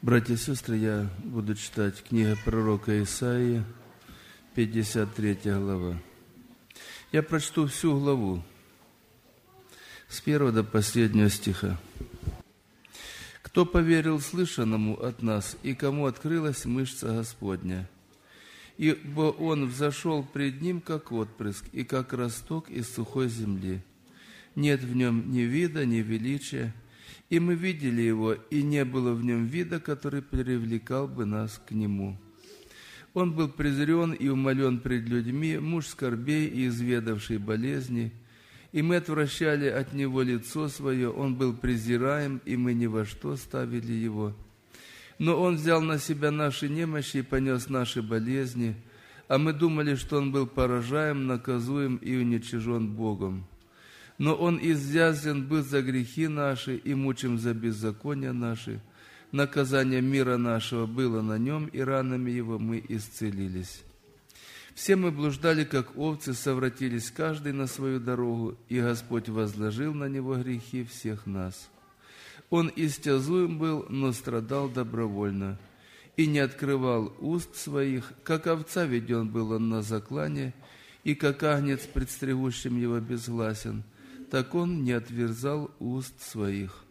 Братья и сестры, я буду читать книга пророка Исаии, 53 глава. Я прочту всю главу, с 1 до последнего стиха. «Кто поверил слышанному от нас, и кому открылась мышца Господня? Ибо Он взошел пред Ним, как отпрыск, и как росток из сухой земли. Нет в Нем ни вида, ни величия, и мы видели Его, и не было в Нем вида, который привлекал бы нас к Нему. Он был презрен и умолен пред людьми, муж скорбей и изведавший болезни, и мы отвращали от Него лицо Свое, Он был презираем, и мы ни во что ставили Его. Но Он взял на себя наши немощи и понес наши болезни, а мы думали, что Он был поражаем, наказуем и уничижен Богом. Но Он изъязен был за грехи наши и мучим за беззакония наши. Наказание мира нашего было на Нем, и ранами Его мы исцелились. Все мы блуждали, как овцы, совратились каждый на свою дорогу, и Господь возложил на Него грехи всех нас. Он истязуем был, но страдал добровольно, и не открывал уст своих, как овца веден был Он на заклане, и как агнец пред стригущим Его безгласен, так Он не отверзал уст своих.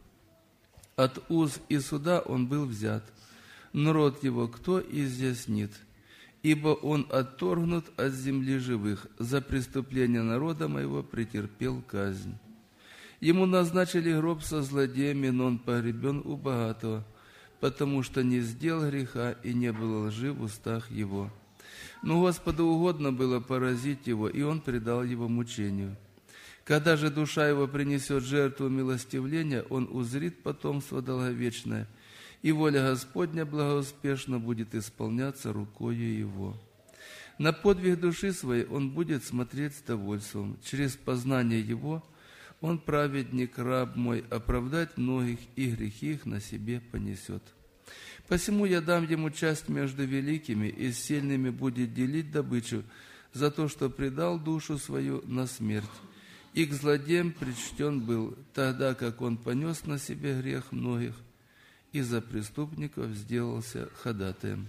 От уз и суда Он был взят, но род Его кто изъяснит? Ибо Он отторгнут от земли живых, за преступление народа моего претерпел казнь. Ему назначили гроб со злодеями, но Он погребен у богатого, потому что не сделал греха и не было лжи в устах Его. Но Господу угодно было поразить Его, и Он предал Его мучению. Когда же душа Его принесет жертву милостивления, Он узрит потомство долговечное, и воля Господня благоуспешно будет исполняться рукою Его. На подвиг души своей Он будет смотреть с довольством. Через познание Его Он, праведник, раб мой, оправдать многих, и грехи их на себе понесет. Посему я дам Ему часть между великими, и с сильными будет делить добычу за то, что предал душу свою на смерть. И к злодеям причтен был, тогда как Он понес на себе грех многих, и за преступников сделался ходатаем».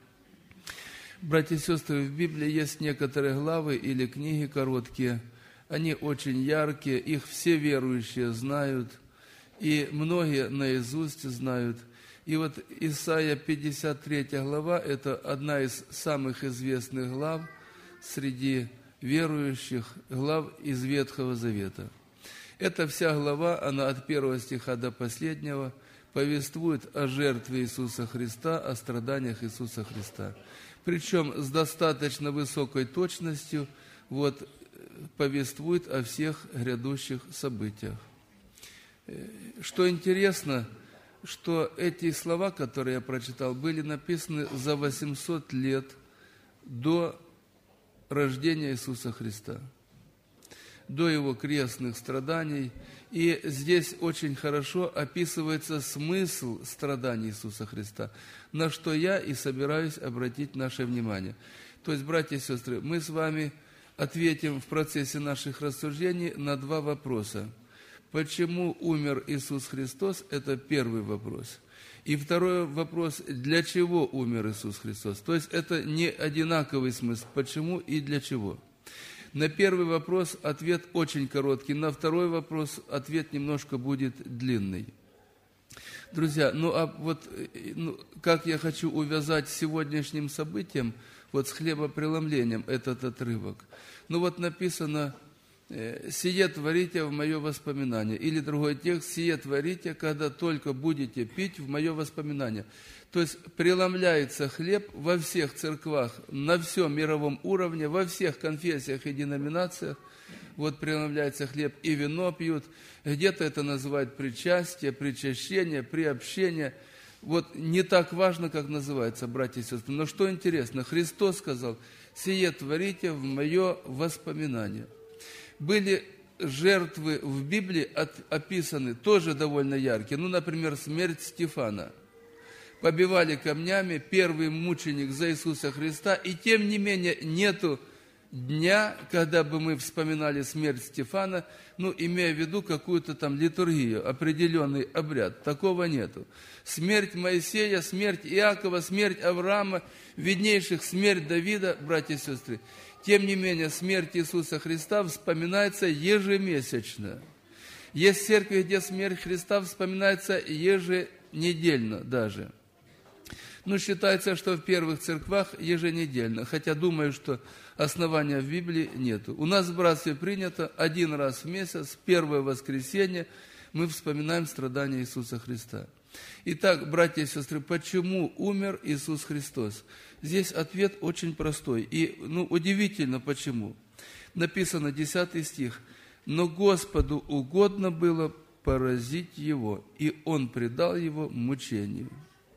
Братья и сестры, в Библии есть некоторые главы или книги короткие, они очень яркие, их все верующие знают, и многие наизусть знают. И вот Исайя 53 глава – это одна из самых известных глав среди верующих глав из Ветхого Завета. Эта вся глава, она от 1 стиха до последнего, повествует о жертве Иисуса Христа, о страданиях Иисуса Христа. Причем с достаточно высокой точностью повествует о всех грядущих событиях. Что интересно, что эти слова, которые я прочитал, были написаны за 800 лет до рождения Иисуса Христа, до Его крестных страданий. И здесь очень хорошо описывается смысл страданий Иисуса Христа, на что я и собираюсь обратить наше внимание. То есть, братья и сестры, мы с вами ответим в процессе наших рассуждений на два вопроса. Почему умер Иисус Христос? Это первый вопрос. И второй вопрос, для чего умер Иисус Христос? То есть это не одинаковый смысл, почему и для чего. На первый вопрос ответ очень короткий, на второй вопрос ответ немножко будет длинный. Друзья, как я хочу увязать с сегодняшним событием, с хлебопреломлением этот отрывок. Написано: «Сие творите в мое воспоминание». Или другой текст: «Сие творите, когда только будете пить в мое воспоминание». То есть преломляется хлеб во всех церквах, на всем мировом уровне, во всех конфессиях и деноминациях. Преломляется хлеб, и вино пьют. Где-то это называют причастие, причащение, приобщение. Не так важно, как называется, братья и сестры. Но что интересно, Христос сказал: «Сие творите в мое воспоминание». Были жертвы в Библии описаны, тоже довольно яркие. Например, смерть Стефана. Побивали камнями, первый мученик за Иисуса Христа, и тем не менее нету дня, когда бы мы вспоминали смерть Стефана, имея в виду какую-то там литургию, определенный обряд. Такого нету. Смерть Моисея, смерть Иакова, смерть Авраама, виднейших смерть Давида, братья и сестры. Тем не менее, смерть Иисуса Христа вспоминается ежемесячно. Есть церкви, где смерть Христа вспоминается еженедельно даже. Считается, что в первых церквах еженедельно, хотя думаю, что основания в Библии нету. У нас в братстве принято один раз в месяц, первое воскресенье, мы вспоминаем страдания Иисуса Христа. Итак, братья и сестры, почему умер Иисус Христос? Здесь ответ очень простой и удивительно почему. Написано 10 стих. «Но Господу угодно было поразить его, и Он предал его мучению».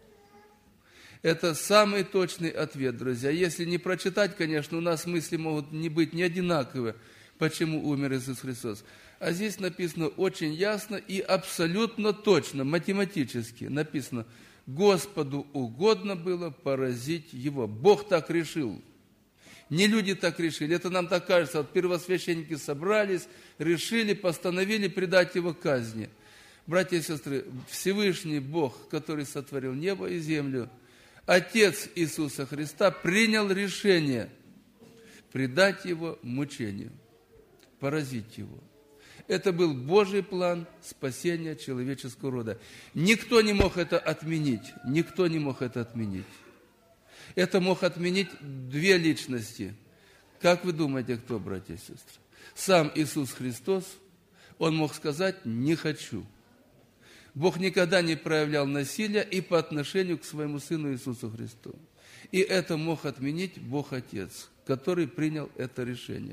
Это самый точный ответ, друзья. Если не прочитать, конечно, у нас мысли могут не быть не одинаковые, почему умер Иисус Христос. А здесь написано очень ясно и абсолютно точно, математически написано, Господу угодно было поразить его. Бог так решил. Не люди так решили. Это нам так кажется. Вот первосвященники собрались, решили, постановили предать его казни. Братья и сестры, Всевышний Бог, который сотворил небо и землю, Отец Иисуса Христа принял решение предать его мучению, поразить его. Это был Божий план спасения человеческого рода. Никто не мог это отменить. Никто не мог это отменить. Это мог отменить две личности. Как вы думаете, кто, братья и сестры? Сам Иисус Христос, Он мог сказать «не хочу». Бог никогда не проявлял насилия и по отношению к своему Сыну Иисусу Христу. И это мог отменить Бог Отец, который принял это решение.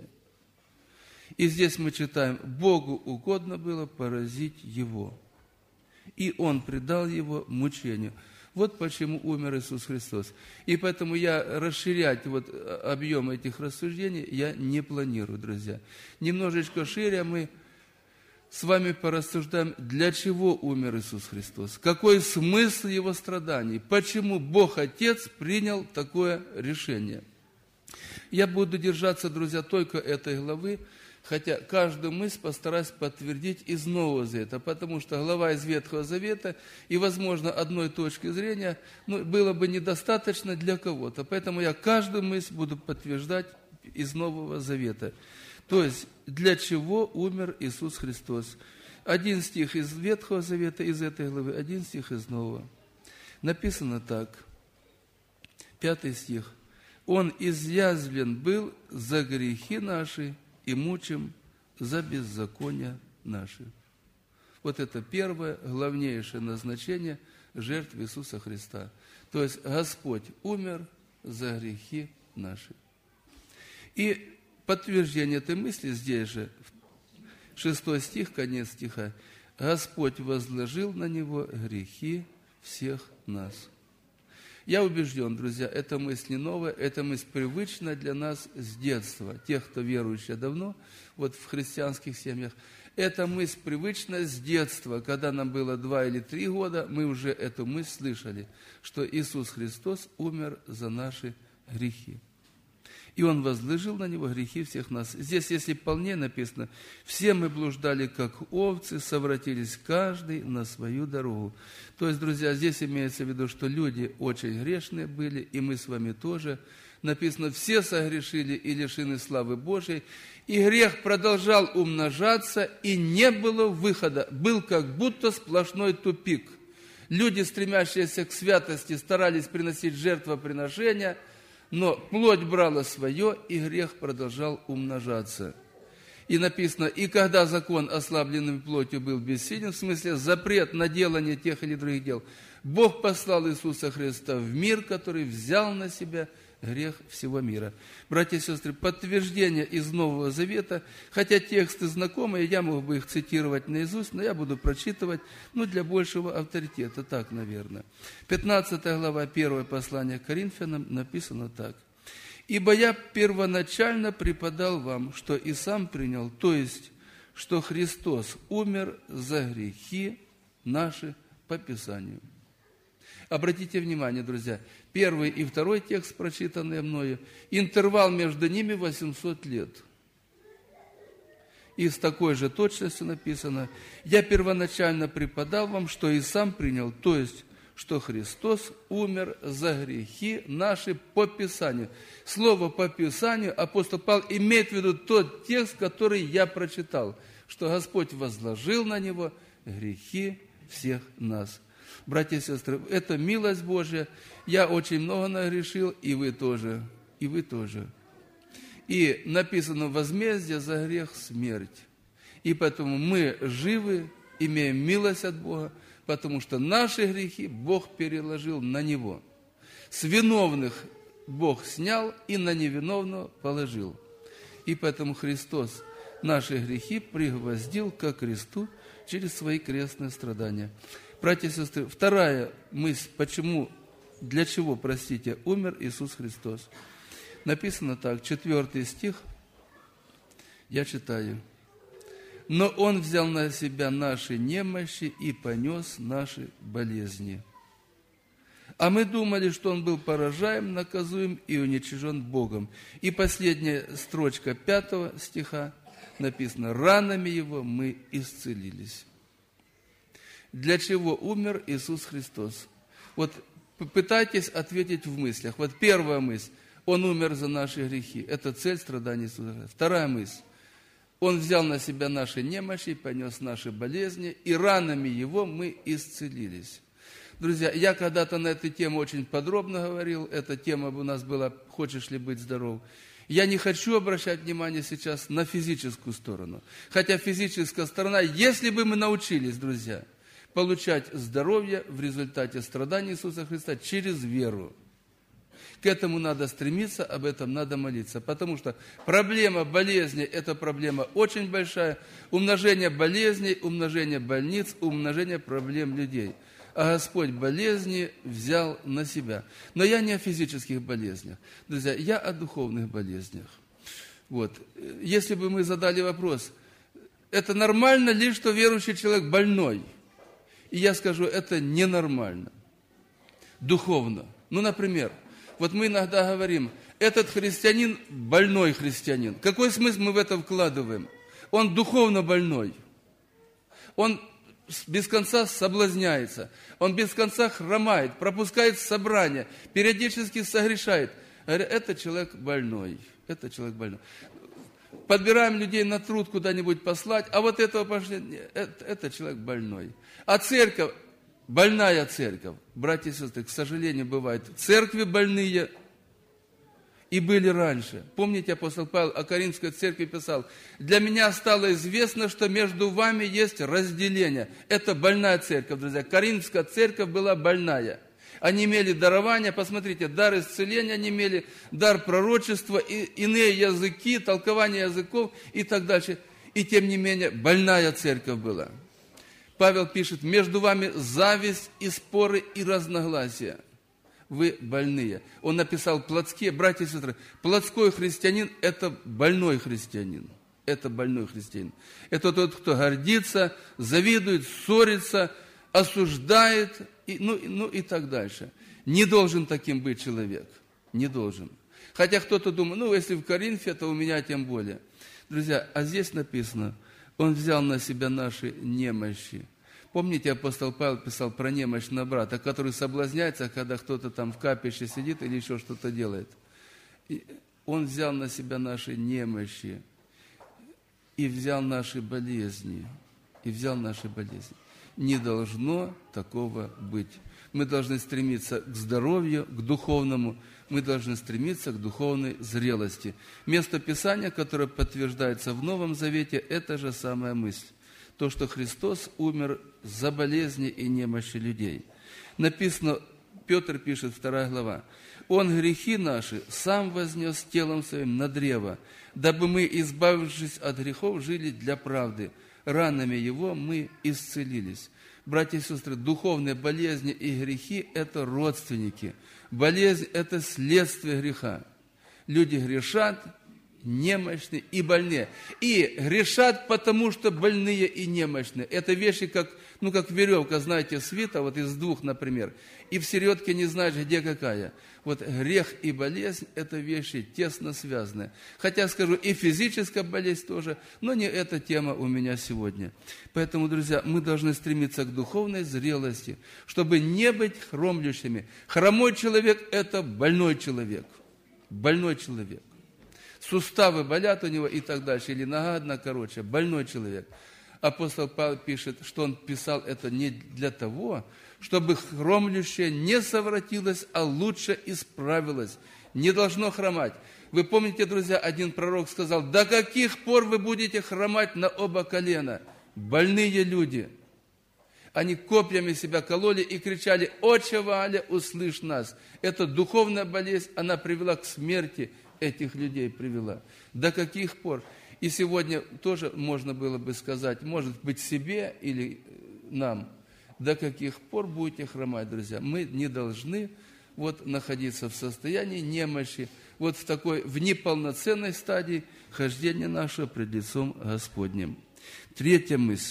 И здесь мы читаем, Богу угодно было поразить Его. И Он предал Его мучению. Вот почему умер Иисус Христос. И поэтому я расширять объем этих рассуждений я не планирую, друзья. Немножечко шире мы с вами порассуждаем, для чего умер Иисус Христос, какой смысл Его страданий, почему Бог Отец принял такое решение. Я буду держаться, друзья, только этой главы, хотя каждую мысль постараюсь подтвердить из Нового Завета, потому что глава из Ветхого Завета и, возможно, одной точки зрения было бы недостаточно для кого-то. Поэтому я каждую мысль буду подтверждать из Нового Завета. То есть, для чего умер Иисус Христос? Один стих из Ветхого Завета, из этой главы, один стих из Нового. Написано так, 5 стих. «Он изъязвлен был за грехи наши и мучим за беззакония наши». Вот это первое, главнейшее назначение жертвы Иисуса Христа. То есть, Господь умер за грехи наши. И подтверждение этой мысли здесь же, 6 стих, конец стиха. «Господь возложил на Него грехи всех нас». Я убежден, друзья, эта мысль не новая, эта мысль привычна для нас с детства. Тех, кто верующие давно, в христианских семьях, эта мысль привычна с детства. Когда нам было 2 или 3 года, мы уже эту мысль слышали, что Иисус Христос умер за наши грехи. И Он возложил на Него грехи всех нас. Здесь, если полнее написано, все мы блуждали, как овцы, совратились каждый на свою дорогу. То есть, друзья, здесь имеется в виду, что люди очень грешные были, и мы с вами тоже. Написано, все согрешили и лишены славы Божией, и грех продолжал умножаться, и не было выхода. Был как будто сплошной тупик. Люди, стремящиеся к святости, старались приносить жертвоприношения, но плоть брала свое, и грех продолжал умножаться. И написано, и когда закон ослабленной плотью был бессилен, в смысле запрет на делание тех или других дел, Бог послал Иисуса Христа в мир, который взял на себя грех всего мира. Братья и сестры, подтверждение из Нового Завета, хотя тексты знакомые, я мог бы их цитировать наизусть, но я буду прочитывать, для большего авторитета, так, наверное. 15 глава 1 послания к Коринфянам написано так. «Ибо я первоначально преподал вам, что и сам принял, то есть, что Христос умер за грехи наши по Писанию». Обратите внимание, друзья, первый и второй текст, прочитанные мною, интервал между ними 800 лет. И с такой же точностью написано: «Я первоначально преподал вам, что и сам принял, то есть, что Христос умер за грехи наши по Писанию». Слово «по Писанию» апостол Павел имеет в виду тот текст, который я прочитал, что Господь возложил на Него грехи всех нас. Братья и сестры, это милость Божья. Я очень много нагрешил, и вы тоже, и вы тоже. И написано: возмездие за грех – смерть. И поэтому мы живы, имеем милость от Бога, потому что наши грехи Бог переложил на Него. С виновных Бог снял и на невиновного положил. И поэтому Христос наши грехи пригвоздил ко кресту через свои крестные страдания. Братья и сестры, вторая мысль, почему, для чего, простите, умер Иисус Христос. Написано так, 4 стих, я читаю. «Но Он взял на себя наши немощи и понес наши болезни. А мы думали, что Он был поражаем, наказуем и уничижен Богом». И последняя строчка 5 стиха написано: «Ранами Его мы исцелились». Для чего умер Иисус Христос? Вот попытайтесь ответить в мыслях. Вот первая мысль: Он умер за наши грехи. Это цель страданий Иисуса Христа. Вторая мысль: Он взял на себя наши немощи, понес наши болезни, и ранами Его мы исцелились. Друзья, я когда-то на эту тему очень подробно говорил. Эта тема у нас была «Хочешь ли быть здоров?». Я не хочу обращать внимание сейчас на физическую сторону. Хотя физическая сторона, если бы мы научились, друзья, получать здоровье в результате страданий Иисуса Христа через веру. К этому надо стремиться, об этом надо молиться. Потому что проблема болезни – это проблема очень большая. Умножение болезней, умножение больниц, умножение проблем людей. А Господь болезни взял на себя. Но я не о физических болезнях. Друзья, я о духовных болезнях. Вот. Если бы мы задали вопрос: это нормально ли, что верующий человек больной? И я скажу, это ненормально. Духовно. Ну, например, вот мы иногда говорим: этот христианин больной христианин. Какой смысл мы в это вкладываем? Он духовно больной. Он без конца соблазняется. Он без конца хромает, пропускает собрания, периодически согрешает. Говорю, это человек больной. Это человек больной. Подбираем людей на труд куда-нибудь послать, а вот этого пошли, это человек больной. А церковь, больная церковь, братья и сестры, к сожалению, бывает, церкви больные и были раньше. Помните, апостол Павел о Коринфской церкви писал: «Для меня стало известно, что между вами есть разделение». Это больная церковь, друзья. Коринфская церковь была больная. Они имели дарование, посмотрите, дар исцеления они имели, дар пророчества, иные языки, толкование языков и так дальше. И тем не менее, больная церковь была. Павел пишет: между вами зависть и споры и разногласия. Вы больные. Он написал плотские, братья и сестры, плотской христианин – это больной христианин. Это больной христианин. Это тот, кто гордится, завидует, ссорится, осуждает, и так дальше. Не должен таким быть человек. Не должен. Хотя кто-то думает, если в Коринфе, то у меня тем более. Друзья, а здесь написано: Он взял на себя наши немощи. Помните, апостол Павел писал про немощного брата, который соблазняется, когда кто-то там в капище сидит или еще что-то делает. И Он взял на себя наши немощи и взял наши болезни. И взял наши болезни. Не должно такого быть. Мы должны стремиться к здоровью, к духовному. Мы должны стремиться к духовной зрелости. Место Писания, которое подтверждается в Новом Завете, это же самая мысль. То, что Христос умер за болезни и немощи людей. Написано, Петр пишет, 2 глава: «Он грехи наши сам вознес телом своим на древо, дабы мы, избавившись от грехов, жили для правды. Ранами Его мы исцелились». Братья и сестры, духовные болезни и грехи – это родственники. Болезнь – это следствие греха. Люди грешат, немощны и больные. И грешат, потому что больные и немощны. Это вещи, как веревка, знаете, свита, вот из двух, например, и в середке не знаешь, где какая. Вот грех и болезнь – это вещи тесно связаны. Хотя, скажу, и физическая болезнь тоже, но не эта тема у меня сегодня. Поэтому, друзья, мы должны стремиться к духовной зрелости, чтобы не быть хромлющими. Хромой человек – это больной человек. Больной человек. Суставы болят у него и так дальше, или нога одна короче, больной человек. Апостол Павел пишет, что он писал это не для того, чтобы хромлющее не совратилось, а лучше исправилось. Не должно хромать. Вы помните, друзья, один пророк сказал: до каких пор вы будете хромать на оба колена? Больные люди. Они копьями себя кололи и кричали: «Отче Вааля, услышь нас!» Это духовная болезнь, она привела к смерти этих людей, привела. До каких пор? И сегодня тоже можно было бы сказать, может быть, себе или нам, до каких пор будете хромать, друзья. Мы не должны находиться в состоянии немощи, в неполноценной стадии хождения нашего пред лицом Господним. Третья мысль,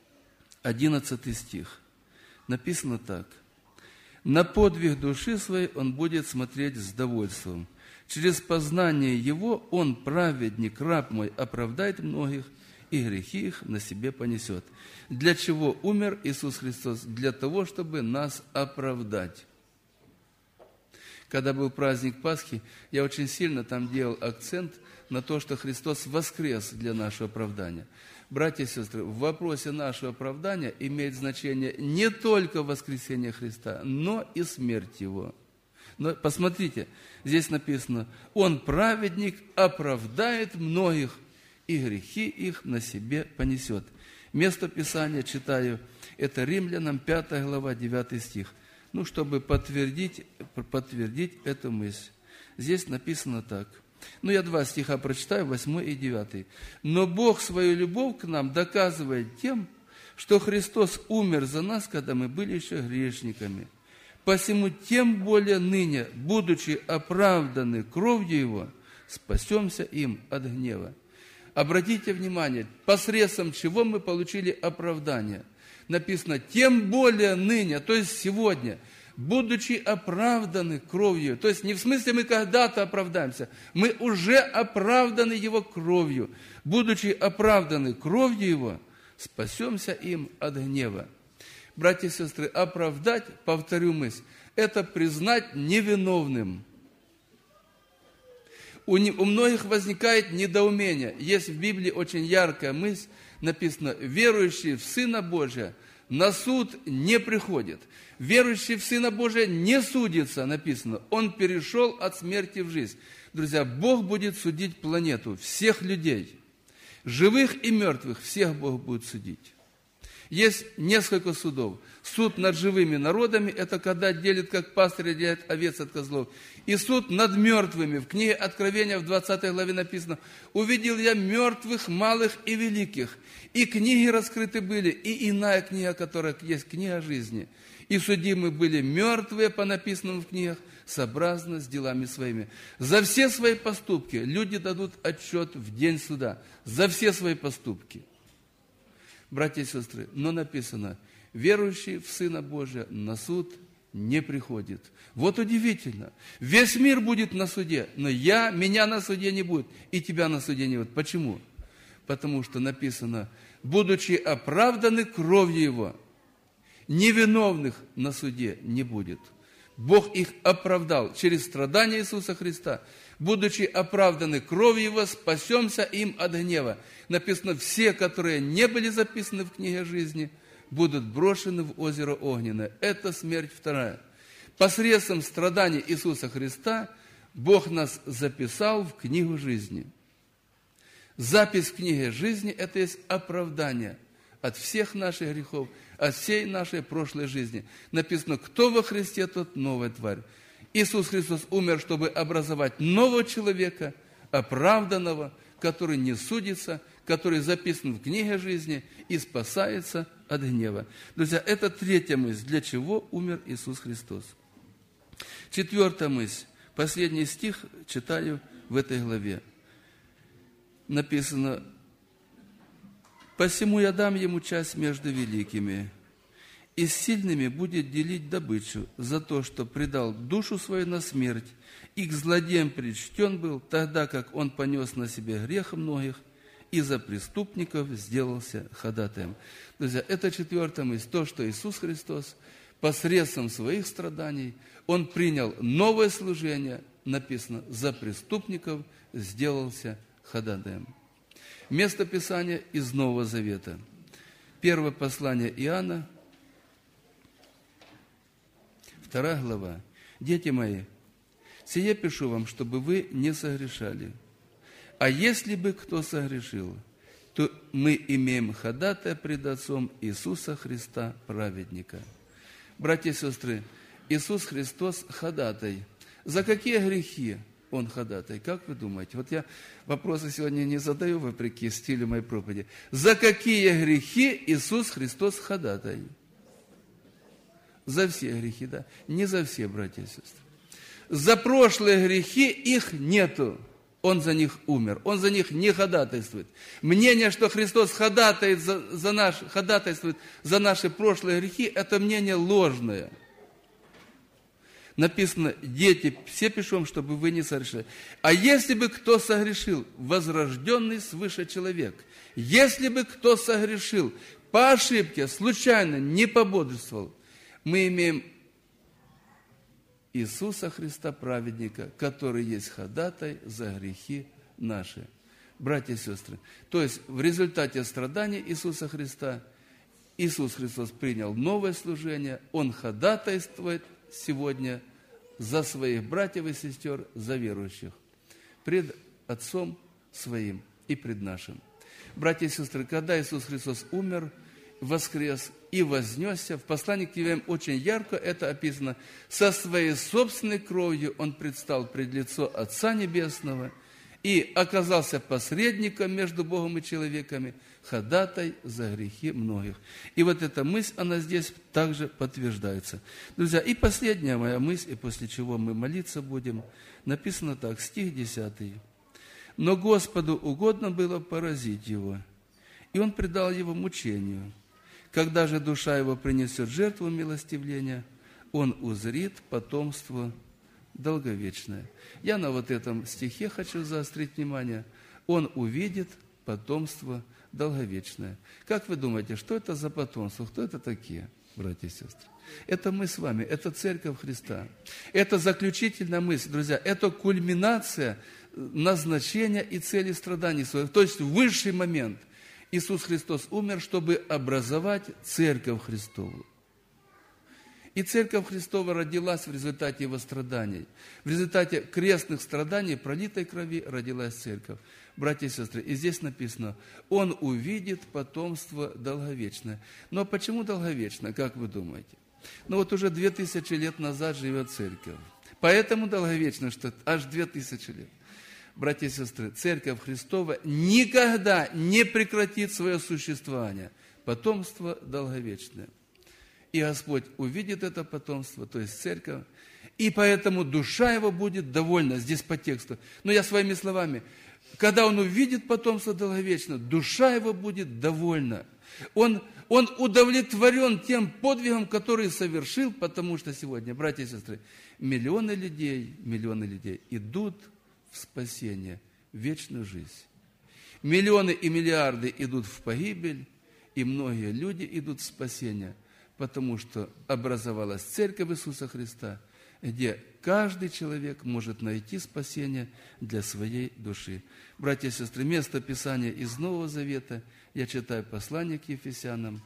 11 стих. Написано так: «На подвиг души своей он будет смотреть с довольством. Через познание его он, праведник, раб мой, оправдает многих, и грехи их на себе понесет». Для чего умер Иисус Христос? Для того, чтобы нас оправдать. Когда был праздник Пасхи, я очень сильно там делал акцент на то, что Христос воскрес для нашего оправдания. Братья и сестры, в вопросе нашего оправдания имеет значение не только воскресение Христа, но и смерть Его. Но посмотрите, здесь написано: «Он, праведник, оправдает многих, и грехи их на себе понесет». Место Писания читаю, это Римлянам 5 глава, 9 стих. Чтобы подтвердить эту мысль. Здесь написано так. Я 2 стиха прочитаю, 8 и 9. «Но Бог свою любовь к нам доказывает тем, что Христос умер за нас, когда мы были еще грешниками. Посему тем более ныне, будучи оправданы кровью Его, спасемся им от гнева». Обратите внимание, посредством чего мы получили оправдание. Написано: «тем более ныне», то есть сегодня, будучи оправданы кровью. То есть не в смысле мы когда-то оправдаемся, мы уже оправданы Его кровью. Будучи оправданы кровью Его, спасемся им от гнева. Братья и сестры, оправдать, повторю мысль, это признать невиновным. У многих возникает недоумение. Есть в Библии очень яркая мысль, написано: верующий в Сына Божия на суд не приходит. Верующий в Сына Божия не судится, написано. Он перешел от смерти в жизнь. Друзья, Бог будет судить планету, всех людей. Живых и мертвых всех Бог будет судить. Есть несколько судов. Суд над живыми народами, это когда делит, как пастырь отделяет овец от козлов. И суд над мертвыми. В книге Откровения в 20 главе написано: «Увидел я мертвых, малых и великих, и книги раскрыты были, и иная книга, которая есть книга жизни. И судимы были мертвые по написанному в книгах, сообразно с делами своими». За все свои поступки люди дадут отчет в день суда. За все свои поступки. Братья и сестры, но написано: верующий в Сына Божия на суд не приходит. Вот удивительно. Весь мир будет на суде, но меня на суде не будет, и тебя на суде не будет. Почему? Потому что написано: будучи оправданы кровью Его, невиновных на суде не будет. Бог их оправдал через страдания Иисуса Христа. Будучи оправданы кровью Его, спасемся им от гнева. Написано: все, которые не были записаны в книге жизни, будут брошены в озеро огненное. Это смерть вторая. Посредством страданий Иисуса Христа Бог нас записал в книгу жизни. Запись в книге жизни – это есть оправдание от всех наших грехов, от всей нашей прошлой жизни. Написано: кто во Христе, тот новая тварь. Иисус Христос умер, чтобы образовать нового человека, оправданного, который не судится, который записан в книге жизни и спасается от гнева. Друзья, это третья мысль, для чего умер Иисус Христос. Четвертая мысль, последний стих читаю в этой главе. написано: «Посему я дам ему часть между великими, и с сильными будет делить добычу за то, что предал душу свою на смерть, и к злодеям причтен был, тогда как он понес на себе грех многих, и за преступников сделался ходатаем». Друзья, это 4-я мысль, то, что Иисус Христос посредством своих страданий, Он принял новое служение, написано: «За преступников сделался ходатаем». Место Писания из Нового Завета. Первое послание Иоанна, 2 глава. «Дети мои, сие пишу вам, чтобы вы не согрешали. А если бы кто согрешил, то мы имеем ходатая пред Отцом Иисуса Христа, праведника». Братья и сестры, Иисус Христос ходатай. За какие грехи Он ходатай? Как вы думаете? Вот я вопросы сегодня не задаю, вопреки стилю моей проповеди. За какие грехи Иисус Христос ходатай? За все грехи, да? Не за все, братья и сестры. За прошлые грехи их нету. Он за них умер. Он за них не ходатайствует. Мнение, что Христос ходатайствует за наши прошлые грехи, это мнение ложное. Написано: дети, все пишу вам, чтобы вы не согрешили. А если бы кто согрешил, возрожденный свыше человек, если бы кто согрешил по ошибке, случайно, не пободрствовал, мы имеем Иисуса Христа, праведника, который есть ходатай за грехи наши. Братья и сестры, то есть в результате страданий Иисуса Христа, Иисус Христос принял новое служение, Он ходатайствует сегодня за своих братьев и сестер, за верующих, пред Отцом Своим и пред нашим. Братья и сестры, когда Иисус Христос умер, воскрес и вознесся, в послании к Евреям очень ярко это описано: со своей собственной кровью Он предстал пред лицо Отца Небесного и оказался посредником между Богом и человеками, ходатай за грехи многих. И вот эта мысль, она здесь также подтверждается. Друзья, и последняя моя мысль, и после чего мы молиться будем, написано так, стих 10. «Но Господу угодно было поразить его, и Он предал его мучению. Когда же душа его принесет жертву милостивления, он узрит потомство долговечное». Я на вот этом стихе хочу заострить внимание. Он увидит потомство долговечное. Как вы думаете, что это за потомство? Кто это такие, братья и сестры? Это мы с вами, это Церковь Христа. Это заключительная мысль, друзья, это кульминация назначения и цели страданий своих. То есть высший момент. Иисус Христос умер, чтобы образовать Церковь Христову. И Церковь Христова родилась в результате Его страданий. В результате крестных страданий, пролитой крови, родилась Церковь. Братья и сестры, и здесь написано: «Он увидит потомство долговечное». Но почему долговечное, как вы думаете? Ну вот уже 2000 лет назад живет Церковь. Поэтому долговечно, что аж 2000 лет. Братья и сестры, Церковь Христова никогда не прекратит свое существование. Потомство долговечное. И Господь увидит это потомство, то есть Церковь, и поэтому душа его будет довольна, здесь по тексту. Но я своими словами, когда он увидит потомство долговечное, душа его будет довольна. Он удовлетворен тем подвигом, который совершил, потому что сегодня, братья и сестры, миллионы людей идут в спасение, в вечную жизнь. Миллионы и миллиарды идут в погибель, и многие люди идут в спасение, потому что образовалась Церковь Иисуса Христа, где каждый человек может найти спасение для своей души. Братья и сестры, место Писания из Нового Завета, я читаю послание к Ефесянам,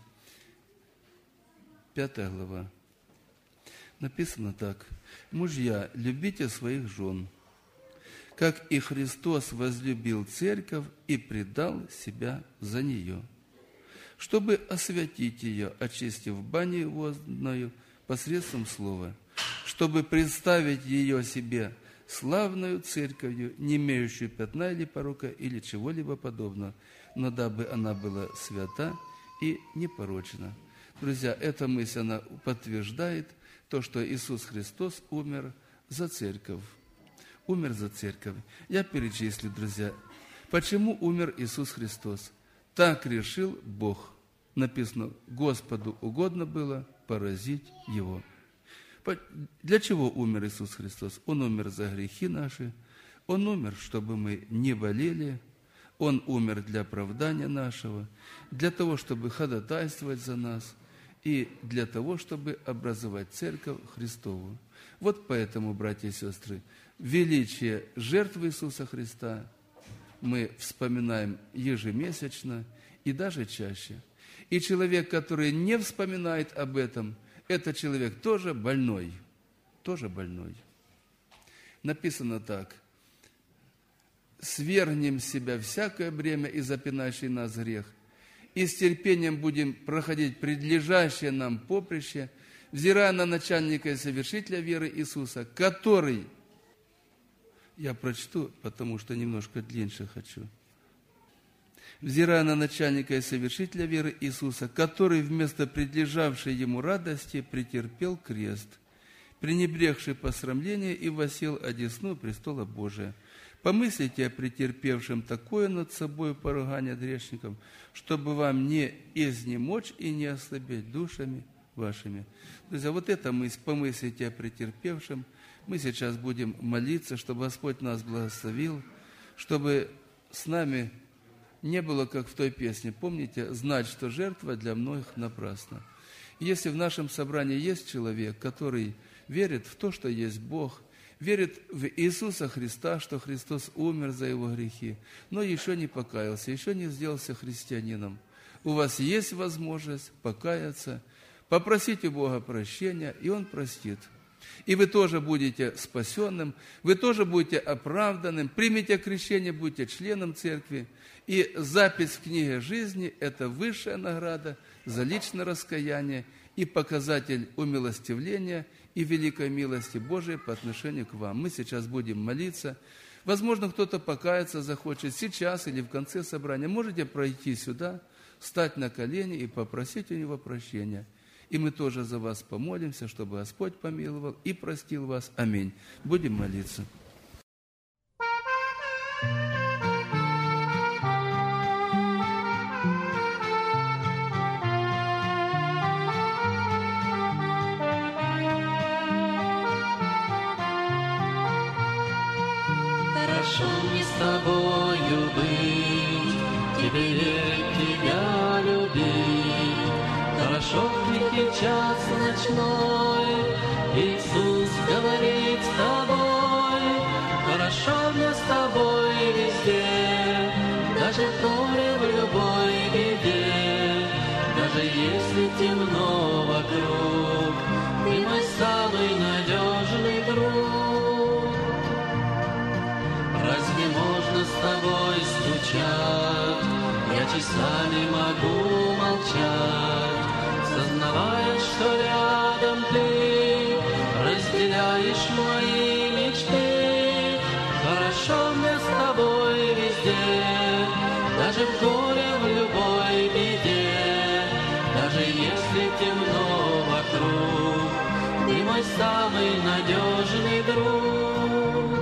5 глава. Написано так: «Мужья, любите своих жен, как и Христос возлюбил Церковь и предал себя за нее, чтобы освятить ее, очистив баней водною посредством слова, чтобы представить ее себе славную церковью, не имеющую пятна или порока или чего-либо подобного, но дабы она была свята и непорочна». Друзья, эта мысль, она подтверждает то, что Иисус Христос умер за Церковь. Умер за Церковь. Я перечислю, друзья, Почему умер Иисус Христос? Так решил Бог. Написано, Господу угодно было поразить Его. Для чего умер Иисус Христос? Он умер за грехи наши. Он умер, чтобы мы не болели. Он умер для оправдания нашего, для того, чтобы ходатайствовать за нас и для того, чтобы образовать Церковь Христову. Вот поэтому, братья и сестры, величие жертвы Иисуса Христа мы вспоминаем ежемесячно и даже чаще. И человек, который не вспоминает об этом, этот человек тоже больной. Тоже больной. Написано так. «Свергнем с себя всякое бремя и запинающий нас грех, и с терпением будем проходить предлежащее нам поприще, взирая на начальника и совершителя веры Иисуса, который...» Я прочту, потому что немножко длиннее хочу. «Взирая на начальника и совершителя веры Иисуса, который вместо предлежавшей ему радости претерпел крест, пренебрегший посрамление и воссел одесную престола Божия. Помыслите о претерпевшем такое над собой поругание грешникам, чтобы вам не изнемочь и не ослабеть душами вашими». Друзья, вот это мысль, помыслите о претерпевшем. Мы сейчас будем молиться, чтобы Господь нас благословил, чтобы с нами не было, как в той песне. Помните, знать, что жертва для многих напрасна. Если в нашем собрании есть человек, который верит в то, что есть Бог, верит в Иисуса Христа, что Христос умер за его грехи, но еще не покаялся, еще не сделался христианином, у вас есть возможность покаяться, попросить у Бога прощения, и Он простит. И вы тоже будете спасенным, вы тоже будете оправданным, примите крещение, будете членом церкви. И запись в книге жизни – это высшая награда за личное раскаяние и показатель умилостивления и великой милости Божией по отношению к вам. Мы сейчас будем молиться. Возможно, кто-то покаяться захочет сейчас или в конце собрания. Можете пройти сюда, встать на колени и попросить у Него прощения. И мы тоже за вас помолимся, чтобы Господь помиловал и простил вас. Аминь. Будем молиться. Хорошо мне с тобою быть, тебе верить, тебя любить. Хорошо в тихий час ночной Иисус говорит с тобой. Хорошо мне с тобой везде, даже в горе, в любой беде. Даже если темно вокруг, ты мой самый надежный друг. Разве можно с тобой стучать? Я часами могу молчать, сознавая, что рядом ты разделяешь мои мечты. Хорошо мне с тобой везде, даже в горе, в любой беде. Даже если темно вокруг, ты мой самый надежный друг.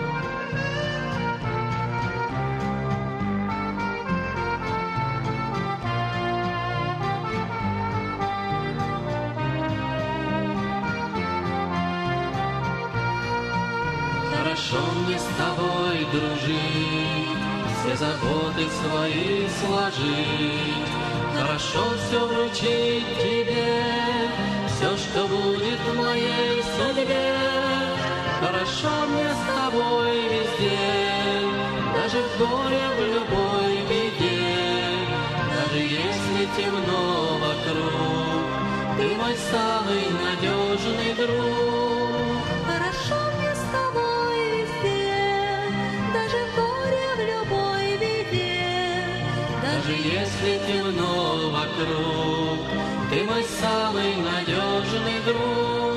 Хорошо мне с тобой дружить, все заботы свои сложить. Хорошо все вручить тебе, все, что будет в моей судьбе. Хорошо мне с тобой везде, даже в горе, в любой беде. Даже если темно вокруг, ты мой самый надежный друг. Хорошо мне с тобой везде, даже в горе, в любой беде. Даже если темно вокруг, ты мой самый надежный друг.